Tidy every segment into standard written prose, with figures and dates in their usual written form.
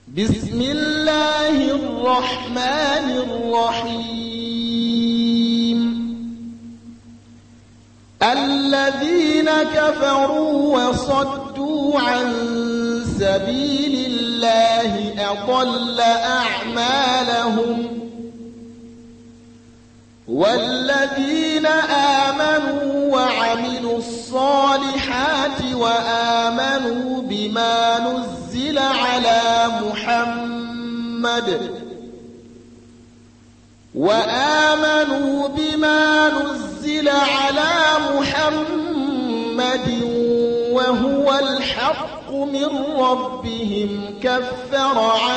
بسم الله الرحمن الرحيم. الذين كفروا وصدوا عن سبيل الله أضل أعمالهم، والذين آمنوا وعملوا الصالحات وآمنوا بما نزل على محمد وهو الحق من ربهم كفر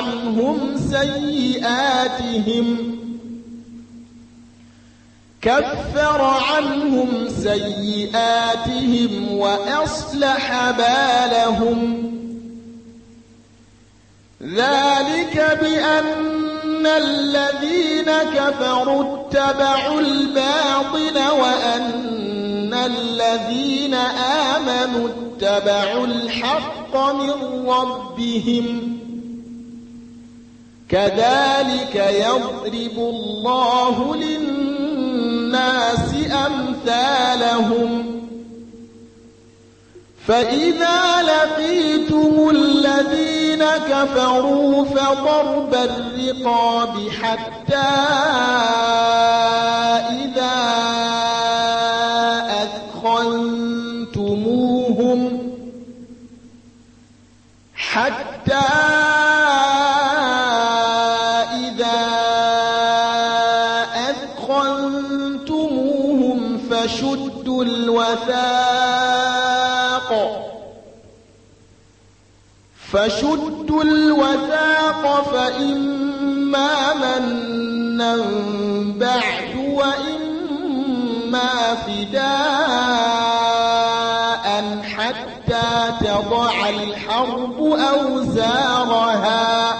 عنهم سيئاتهم وأصلح بالهم. ذلك بأن الذين كفروا اتبعوا الباطل وأن الذين آمنوا اتبعوا الحق من ربهم، كذلك يضرب الله للناس أمثالهم. فإذا لقيتم الذين كفروا فضرب الرقاب حتى إذا أثخنتموهم فشدوا الوثاق فإما منا بعد وإما فداء حتى تضع الحرب أوزارها.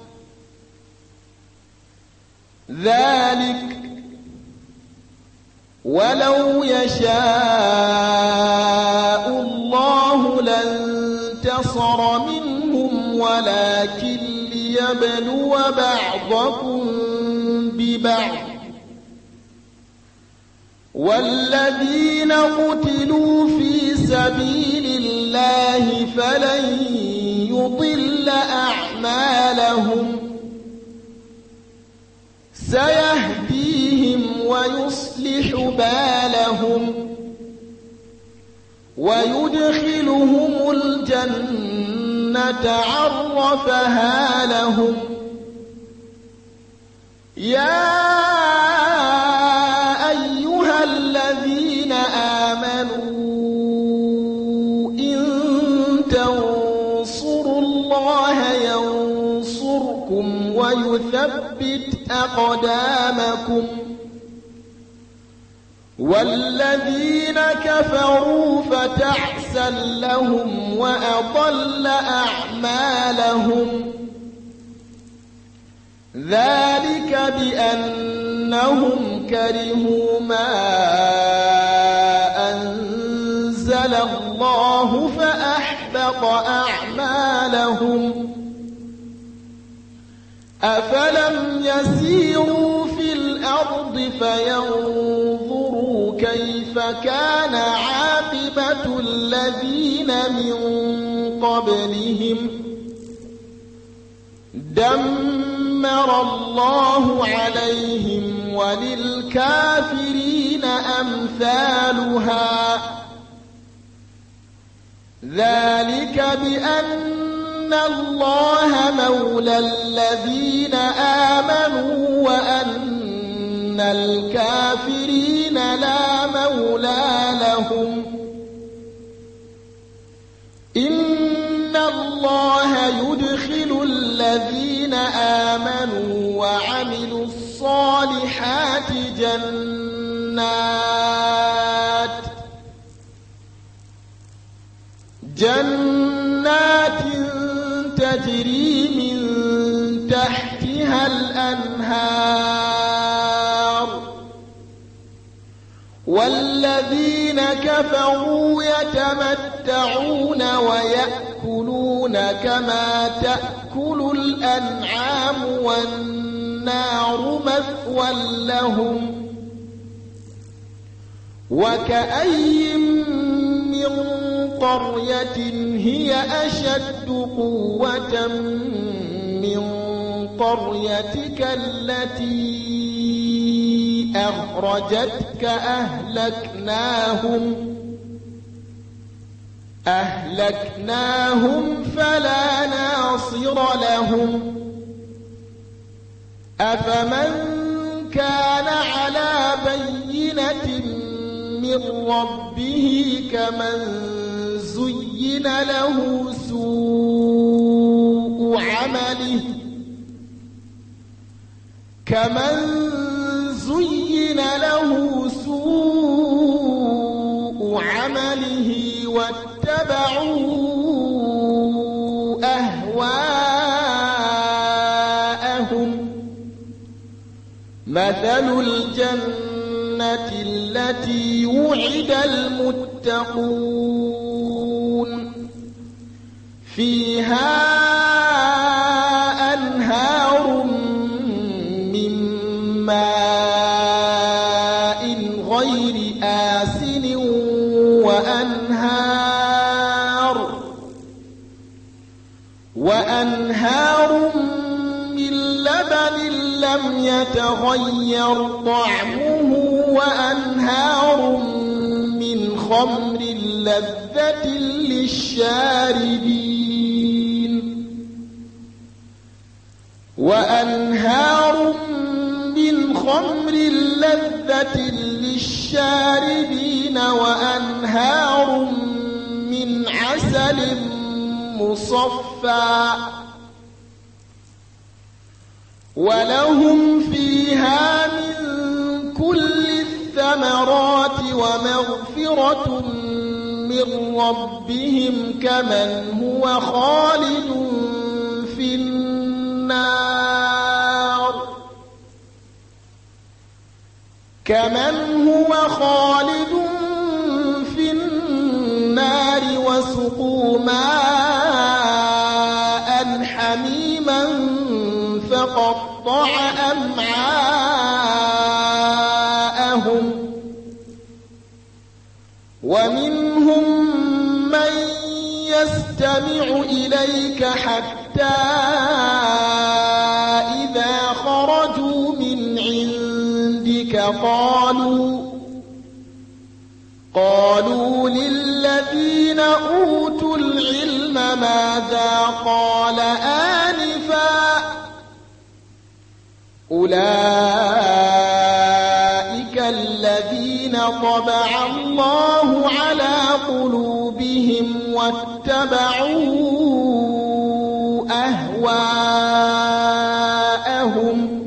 ذلك ولو يشاء الله لانتصر منهم ولكن ليبلو بعضكم ببعض. والذين قتلوا في سبيل الله فلن يضل أعمالهم، سيهديهم ويصلح بالهم ويدخلهم الجنة عرفها لهم. يا أيها الذين آمنوا إن تنصروا الله ينصركم ويثبت أقدامكم. والذين كفروا فتعسا لهم وأضل أعمالهم. ذلك بأنهم كرهوا ما أنزل الله فأحبط أعمالهم. أفلم يسيروا في الأرض فينظروا كيف كان عاقبة الذين من قبلهم؟ دمر الله عليهم وللكافرين أمثالها. ذلك بأن الله مولى الذين آمنوا وأن الكافرين لا مولى لهم. إن الله يدخل الذين آمنوا وعملوا الصالحات جنات تجري من تحتها الأنهار. والذين كفروا يتمتعون ويأكلون يأكلون كما تأكل الأنعام والنار مثوى لهم وكأي من قرية هي أشد قوة من قريتك التي أخرجتك أهلكناهم فلا ناصر لهم أفمن كان على بينة من ربه كمن زين له سوء عمله واتبعوا أهواءهم مثل الجنة التي وعد المتقون فيها أنهار من ماء غير آسن وأنهار من لبن لم يتغير طعمه وأنهار من خمر لذة للشاربين وأنهار من عسل مصفى ولهم فيها من كل الثمرات ومغفرة من ربهم كمن هو خالد في النار وسقوا ماء حميما فقطع أمعاءهم ومنهم من يستمع إليك حتى إذا خرجوا من عندك قالوا للذين أوتوا العلم ماذا قال آنفا أولئك الذين طبع الله على قلوبهم واتبعوا أهواءهم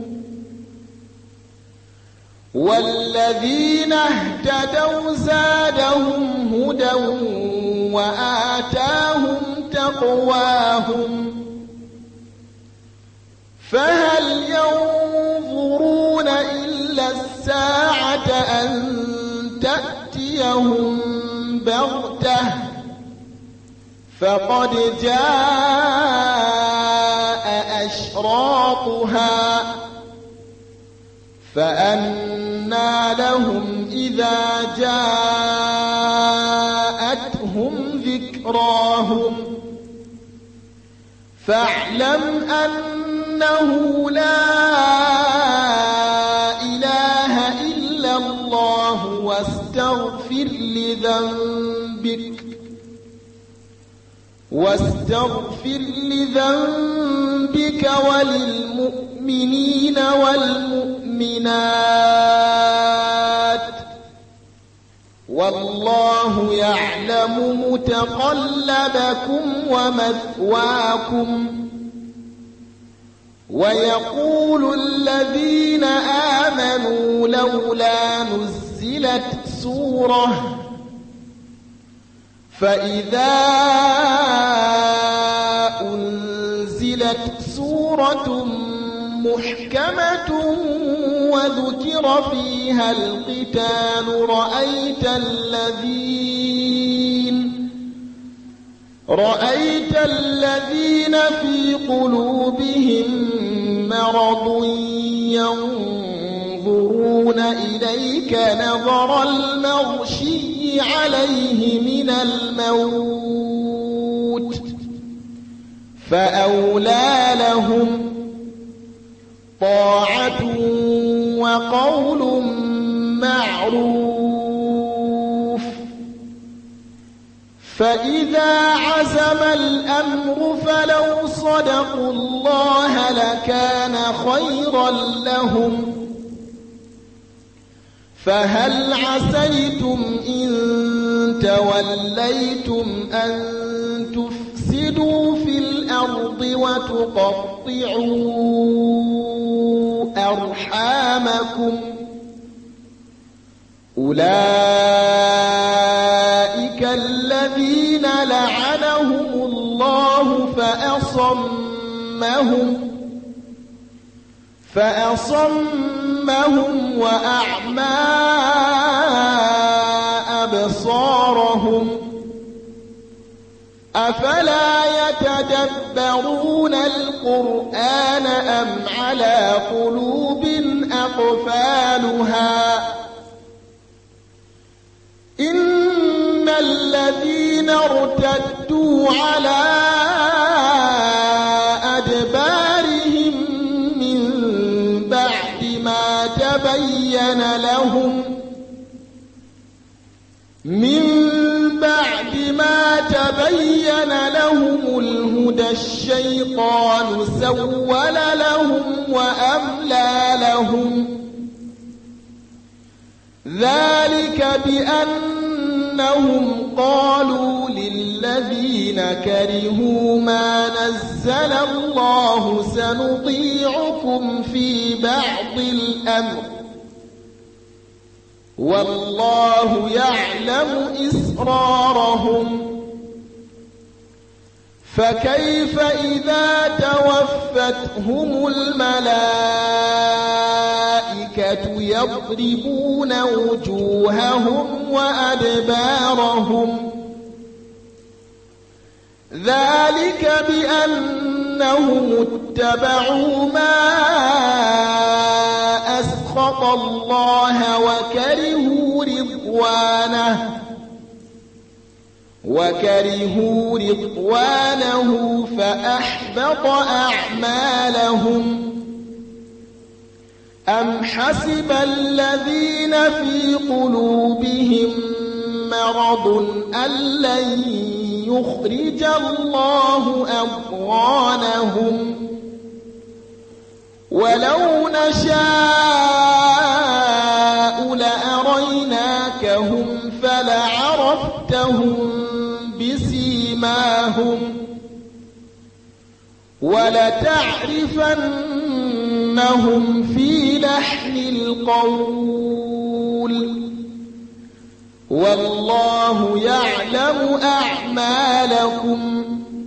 والذين اهتدوا زادهم هدى وآتاهم تقواهم فهل ينظرون إلا الساعة أن تأتيهم بغتة فقد جاء أشراطها فأنى لهم إذا جاءتهم ذكراهم فاعلم أنه لا إله إلا الله واستغفر لذنبك وللمؤمنين والمؤمنات والله يعلم متقلبكم ومثواكم ويقول الذين آمنوا لولا نزلت سورة فإذا أنزلت سورة محكمة وذكر فيها رأيت الذين في قلوبهم مرض ينظرون إليك نظر المغشي عليه من الموت فأولى لهم طاعة وقول معروف فإذا عزم الأمر فلو صدقوا الله لكان خيرا لهم فهل عسيتم إن توليتم أن تفسدوا في الأرض وتقطعوا أرحامكم أولئك الذين لعنهم الله فأصمهم وأعمى أبصارهم أفلا يتدبرون القرآن أم على قلوب أقفالها إن الذين ارتدوا على أدبارهم من بعد ما تبين لهم الهدى الشيطان سول لهم وأملى لهم ذلك بأنهم قالوا للذين كرهوا ما نزل الله سنطيعكم في بعض الأمر والله يعلم إسرارهم فكيف إذا توفتهم الملائكة يضربون وجوههم وأدبارهم ذلك بأنهم اتبعوا ما أسخط الله وكرهوا رضوانه فأحبط أعمالهم أم حسب الذين في قلوبهم مرض أن لن يخرج الله أضغانهم ولو نشاء لأريناكهم فلعرفتهم بسيماهم ولتعرفنهم في لحن القول والله يعلم أعمالكم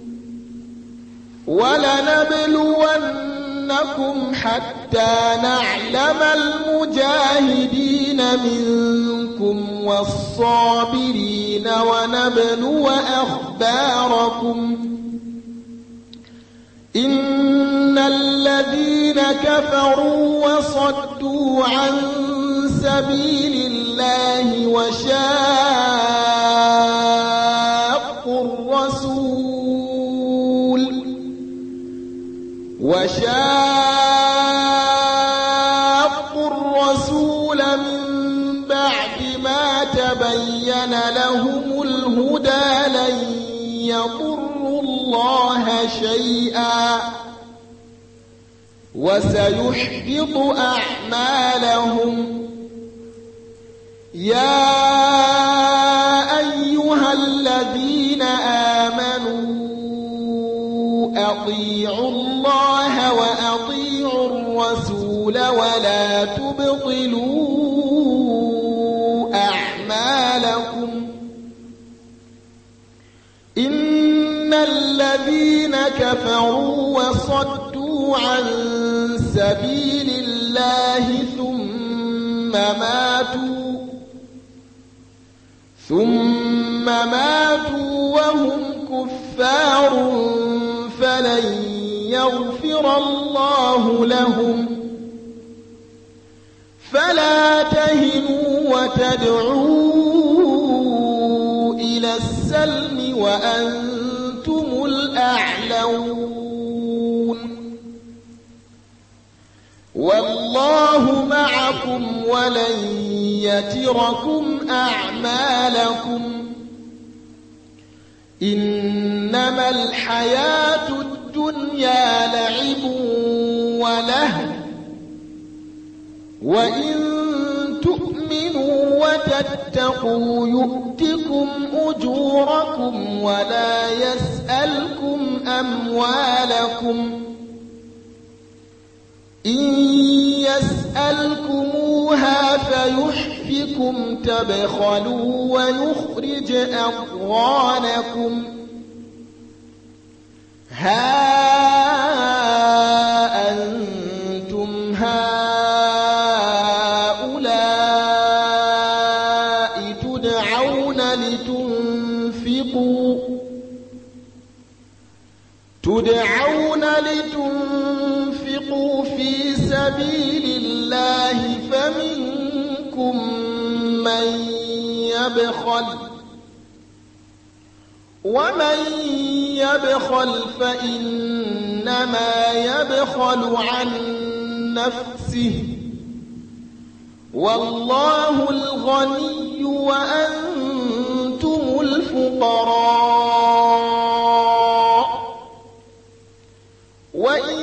ولنبلونكم حتى نعلم المجاهدين منكم والصابرين ونبلو أخباركم إن الذين كفروا وصدوا عن سبيل الله وشاقوا الرسول من بعد ما تبين لهم الهدى لن يضروا الله شيئا وسيحبط أعمالهم يا أيها الذين آمنوا أطيعوا الله وأطيعوا الرسول ولا تبطلوا أعمالكم إن الذين كفروا وصدوا عن سبيل الله ثم ماتوا وهم كفار فلن يغفر الله لهم فلا تهنوا وتدعوا إلى السلم وأنتم الأعلون والله معكم ولن يتركم أعمالكم إنما الحياة الدنيا لعب ولهو وإن تؤمنوا وتتقوا يؤتكم أجوركم ولا يسألكم أموالكم إن يسألكموها فيحفكم تبخلوا ويخرج أضغانكم ها أنتم هؤلاء تدعون لتنفقوا في سبيل الله فمنكم من يبخل ومن يبخل فإنما يبخل عن نفسه والله الغني وأنتم الفقراء وإن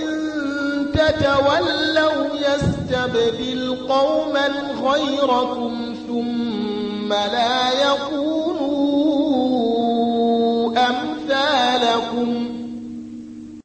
تتولوا يستبدل قوما غيركم ثم لا يكونوا